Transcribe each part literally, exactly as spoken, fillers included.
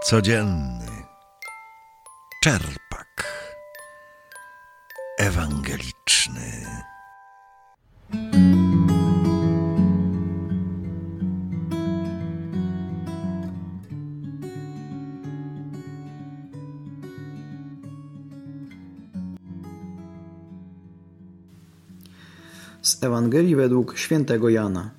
Codzienny czerpak ewangeliczny. Z Ewangelii według świętego Jana.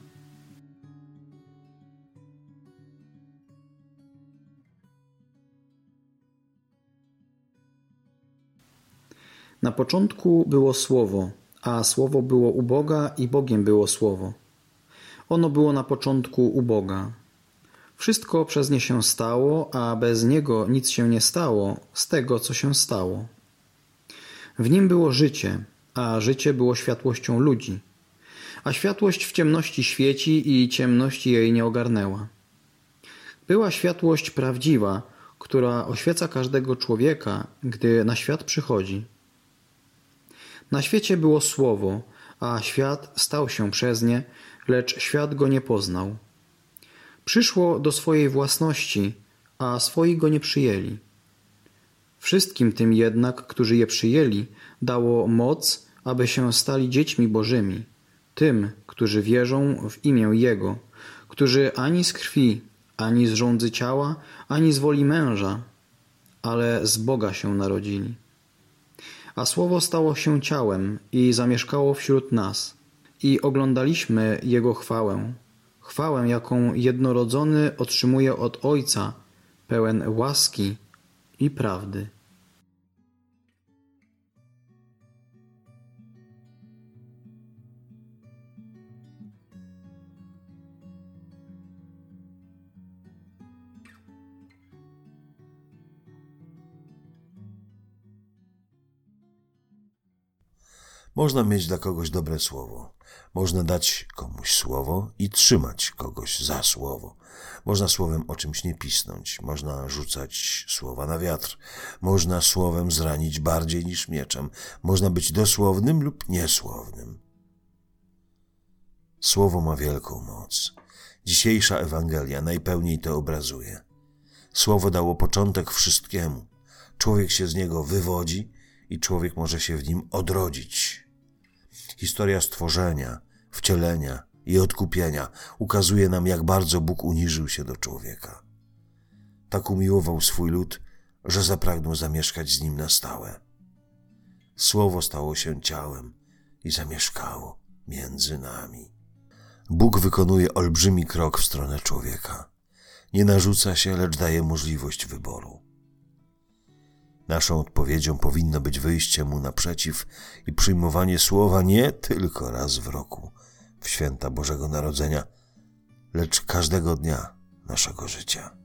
Na początku było Słowo, a Słowo było u Boga i Bogiem było Słowo. Ono było na początku u Boga. Wszystko przez nie się stało, a bez Niego nic się nie stało z tego, co się stało. W Nim było życie, a życie było światłością ludzi. A światłość w ciemności świeci i ciemności jej nie ogarnęła. Była światłość prawdziwa, która oświeca każdego człowieka, gdy na świat przychodzi. Na świecie było Słowo, a świat stał się przez nie, lecz świat go nie poznał. Przyszło do swojej własności, a swoi go nie przyjęli. Wszystkim tym jednak, którzy je przyjęli, dało moc, aby się stali dziećmi Bożymi, tym, którzy wierzą w imię Jego, którzy ani z krwi, ani z żądzy ciała, ani z woli męża, ale z Boga się narodzili. A Słowo stało się ciałem i zamieszkało wśród nas. I oglądaliśmy Jego chwałę. Chwałę, jaką jednorodzony otrzymuje od Ojca, pełen łaski i prawdy. Można mieć dla kogoś dobre słowo. Można dać komuś słowo i trzymać kogoś za słowo. Można słowem o czymś nie pisnąć. Można rzucać słowa na wiatr. Można słowem zranić bardziej niż mieczem. Można być dosłownym lub niesłownym. Słowo ma wielką moc. Dzisiejsza Ewangelia najpełniej to obrazuje. Słowo dało początek wszystkiemu. Człowiek się z niego wywodzi i człowiek może się w nim odrodzić. Historia stworzenia, wcielenia i odkupienia ukazuje nam, jak bardzo Bóg uniżył się do człowieka. Tak umiłował swój lud, że zapragnął zamieszkać z nim na stałe. Słowo stało się ciałem i zamieszkało między nami. Bóg wykonuje olbrzymi krok w stronę człowieka. Nie narzuca się, lecz daje możliwość wyboru. Naszą odpowiedzią powinno być wyjście Mu naprzeciw i przyjmowanie Słowa nie tylko raz w roku, w święta Bożego Narodzenia, lecz każdego dnia naszego życia.